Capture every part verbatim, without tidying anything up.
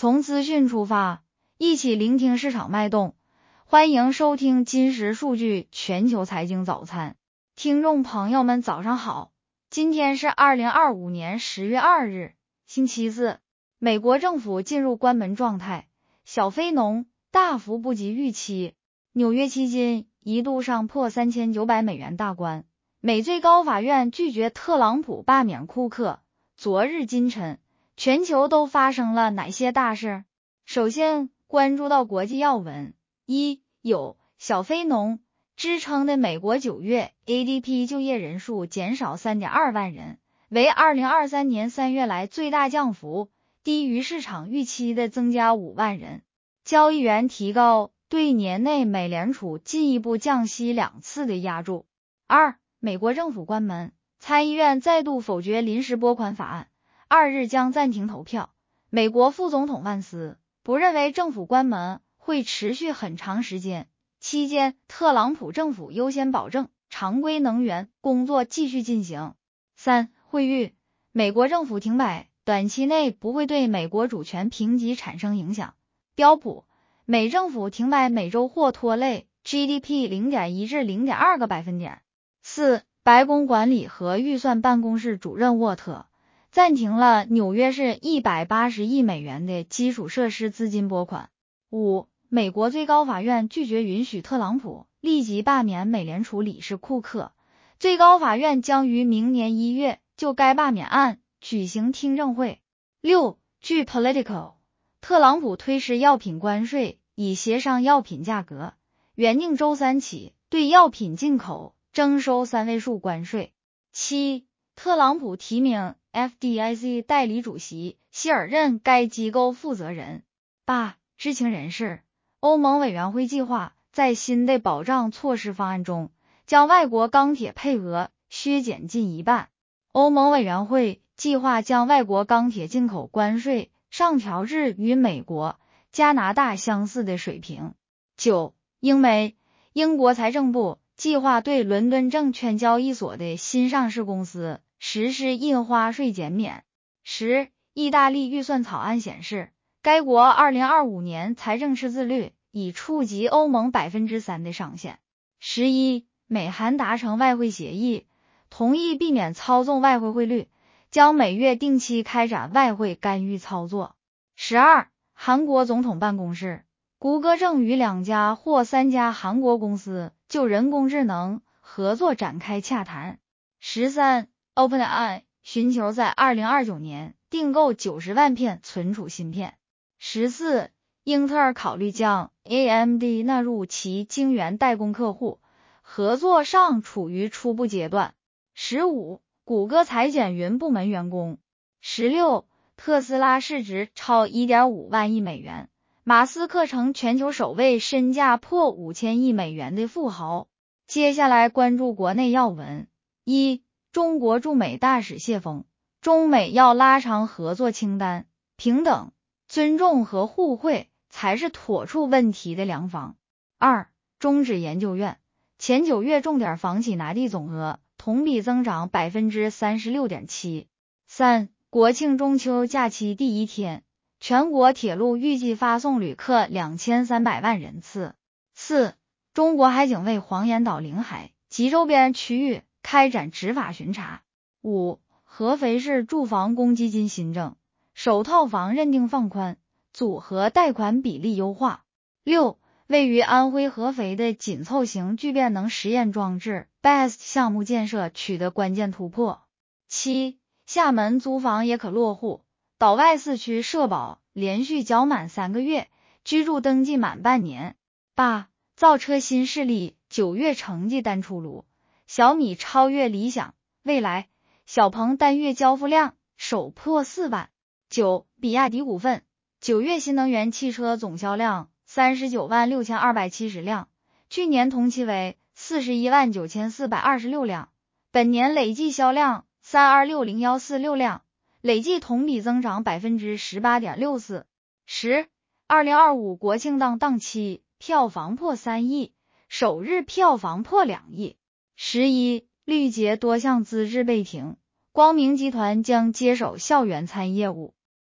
从资讯出发，一起聆听市场脉动。欢迎收听金石数据全球财经早餐。听众朋友们早上好，今天是二零二五年十月二日，星期四。美国政府进入关门状态，小非农大幅不及预期。纽约期金一度上破三千九百美元大关。美最高法院拒绝特朗普罢免库克。昨日今晨，全球都发生了哪些大事？首先关注到国际要闻。一、有小非农支撑的美国九月 A D P 就业人数减少 三点二万人，为二零二三年三月来最大降幅，低于市场预期的增加五万人。交易员提高对年内美联储进一步降息两次的压注。二、美国政府关门，参议院再度否决临时拨款法案，二日将暂停投票。美国副总统万斯不认为政府关门会持续很长时间，期间特朗普政府优先保证常规能源工作继续进行。三、汇率，美国政府停摆，短期内不会对美国主权评级产生影响。标普，美政府停摆每周或拖累 G D P 零点一 至 零点二 个百分点。四、白宫管理和预算办公室主任沃特暂停了纽约市一百八十亿美元的基础设施资金拨款。五、美国最高法院拒绝允许特朗普立即罢免美联储理事库克，最高法院将于明年一月就该罢免案举行听证会。六、据 Politico， 特朗普推迟药品关税以协商药品价格，原定周三起对药品进口征收三位数关税。七、特朗普提名 F D I C 代理主席希尔任该机构负责人。八、知情人士，欧盟委员会计划在新的保障措施方案中将外国钢铁配额削减近一半。欧盟委员会计划将外国钢铁进口关税上调至与美国、加拿大相似的水平。九、英媒，英国财政部计划对伦敦证券交易所的新上市公司实施印花税减免。十、意大利预算草案显示，该国二零二五年财政赤字率已触及欧盟 百分之三 的上限。十一、美韩达成外汇协议，同意避免操纵外汇汇率，将每月定期开展外汇干预操作。十二、韩国总统办公室，谷歌正与两家或三家韩国公司就人工智能合作展开洽谈。十三、OpenAI 寻求在二零二九年订购九十万片存储芯片。十四、英特尔考虑将 A M D 纳入其晶圆代工客户，合作尚处于初步阶段。十五、谷歌裁减云部门员工。十六、特斯拉市值超 一点五万亿美元，马斯克成全球首位身价破五千亿美元的富豪。接下来关注国内要闻。一、中国驻美大使谢锋，中美要拉长合作清单，平等、尊重和互惠才是妥处问题的良方。二、中指研究院，前九月重点房企拿地总额同比增长 百分之三十六点七。三、国庆中秋假期第一天，全国铁路预计发送旅客两千三百万人次。四、中国海警为黄岩岛领海及周边区域开展执法巡查。五、合肥市住房公积金新政，首套房认定放宽，组合贷款比例优化。六、位于安徽合肥的紧凑型聚变能实验装置 B E S T 项目建设取得关键突破。七、厦门租房也可落户，岛外四区社保连续缴满三个月，居住登记满半年。八、造车新势力九月成绩单出炉，小米超越理想，未来小鹏单月交付量首破四万。九、比亚迪股份九月新能源汽车总销量三十九万六千二百七十辆，去年同期为四十一万九千四百二十六辆，本年累计销量三二六零一四六辆，累计同比增长 百分之十八点六四。十、二零二五国庆档档期票房破三亿，首日票房破两亿。十一、绿捷多项资质被停，光明集团将接手校园餐业务。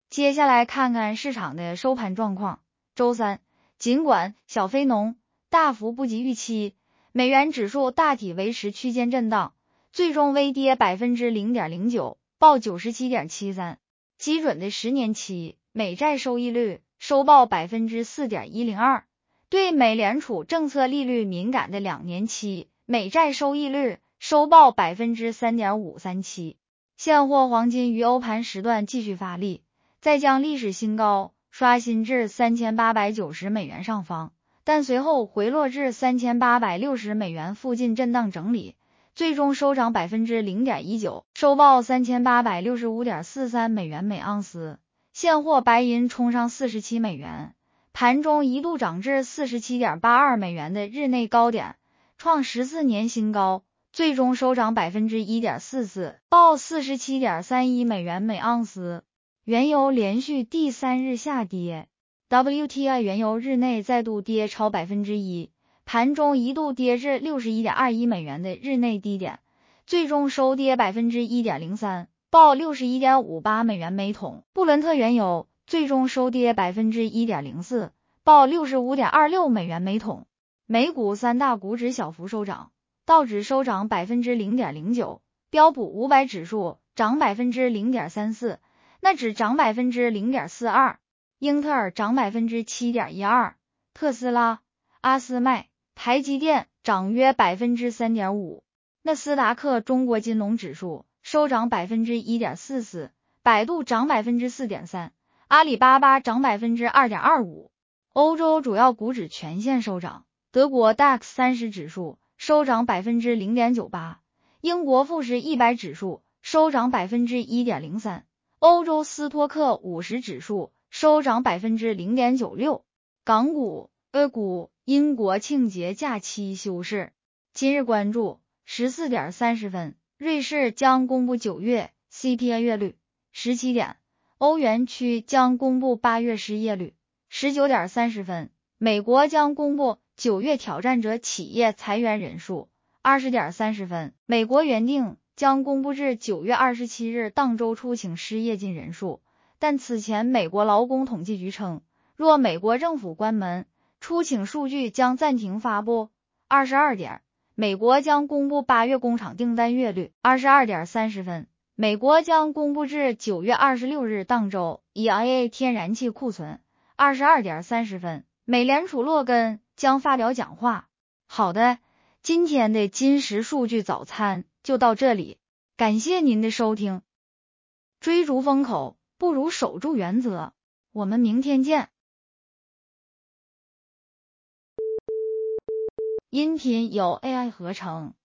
接下来看看市场的收盘状况。周三，尽管小非农大幅不及预期，美元指数大体维持区间震荡，最终微跌 百分之零点零九， 报 九十七点七三。基准的十年期美债收益率收报 百分之四点一零二， 对美联储政策利率敏感的两年期美债收益率收报 百分之三点五三七。 现货黄金于欧盘时段继续发力，再将历史新高刷新至三千八百九十美元上方，但随后回落至三千八百六十美元附近震荡整理，最终收涨 百分之零点一九， 收报 三千八百六十五点四三美元每盎司。现货白银冲上四十七美元，盘中一度涨至 四十七点八二美元的日内高点，创十四年新高，最终收涨 百分之一点四四， 报 四十七点三一美元每盎司。原油连续第三日下跌， W T I 原油日内再度跌超 百分之一， 盘中一度跌至 六十一点二一美元的日内低点，最终收跌 百分之一点零三， 报 六十一点五八美元每桶。布伦特原油最终收跌 百分之一点零四， 报 六十五点二六美元每桶。美股三大股指小幅收涨，道指收涨 百分之零点零九， 标普五百指数涨 百分之零点三四， 纳指涨 百分之零点四二， 英特尔涨 百分之七点一二， 特斯拉、阿斯麦、台积电涨约 百分之三点五。 纳斯达克中国金融指数收涨 百分之一点四四， 百度涨 百分之四点三， 阿里巴巴涨 百分之二点二五。 欧洲主要股指全线收涨，德国 D A X 三十指数收涨 百分之零点九八， 英国富时一百指数收涨 百分之一点零三， 欧洲斯托克五十指数收涨 百分之零点九六。 港股、A股因国庆节假期休市。今日关注十四点三十分，瑞士将公布九月 C P I 月率。十七点，欧元区将公布八月失业率。十九点三十分，美国将公布九月挑战者企业裁员人数。二十点三十分，美国原定将公布至九月二十七日当周出请失业金人数，但此前美国劳工统计局称，若美国政府关门，出请数据将暂停发布。二十二点，美国将公布八月工厂订单月率。二十二点三十分，美国将公布至九月二十六日当周 E I A 天然气库存。二十二点三十分，美联储洛根将发表讲话。好的，今天的金石数据早餐就到这里，感谢您的收听。追逐风口不如守住原则，我们明天见。音频由 A I 合成。